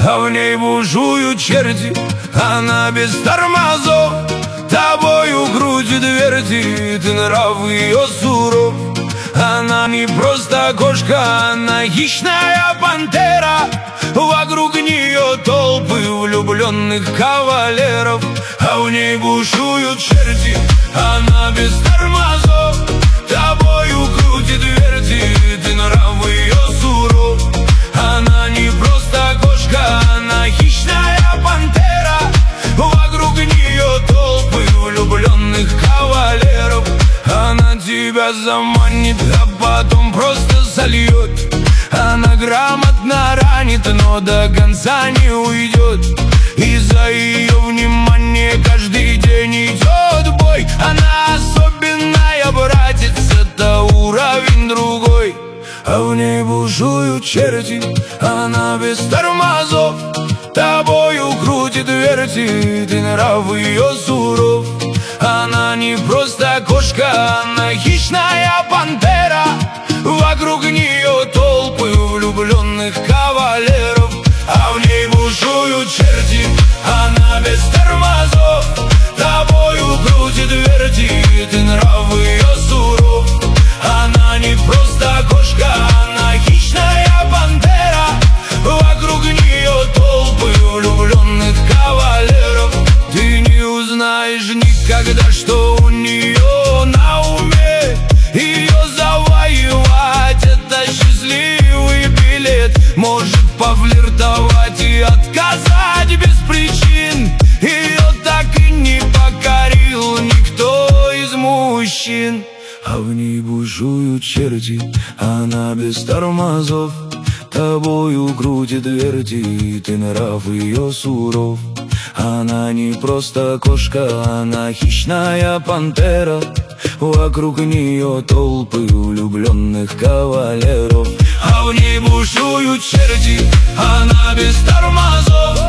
а в ней бушуют черти. Она без тормозов тобою крутит, вертит, и нрав ее суров. Она не просто кошка, она хищная пантера. Вокруг нее толпы влюбленных кавалеров, а в ней бушуют черти. Она без тормозов тобою крутит, вертит, и нрав ее суров. Она не просто кошка, она хищная пантера. Вокруг нее толпы влюбленных кавалеров. Она тебя заманит, а потом просто сольет. Она грамотно ранит, но до конца не уйдет. И за ее внимание каждый день идет бой. Она особенная, братец, это уровень другой. А в ней бушуют черти. Она без тормозов тобою крутит, вертит, и нрав ее суров. Она не просто кошка, она хищная пантера. Вокруг нее толпы влюбленных кавалеров, а в ней бушуют черти. Она без тормозов тобою крутит, вертит, и нрав ее суров. Она не просто кошка, она хищная пантера. Вокруг нее толпы влюбленных кавалеров. Ты не узнаешь никогда, что у нее на уме. Ее завоевать — это счастливый билет. Может пофлиртовать и отказать без причин. Ее так и не покорил никто из мужчин. А в ней бушуют черти. Она без тормозов тобою крутит, вертит, и нрав ее суров. Она не просто кошка, она хищная пантера. Вокруг нее толпы влюбленных кавалеров, а в ней бушуют черти. Она без тормозов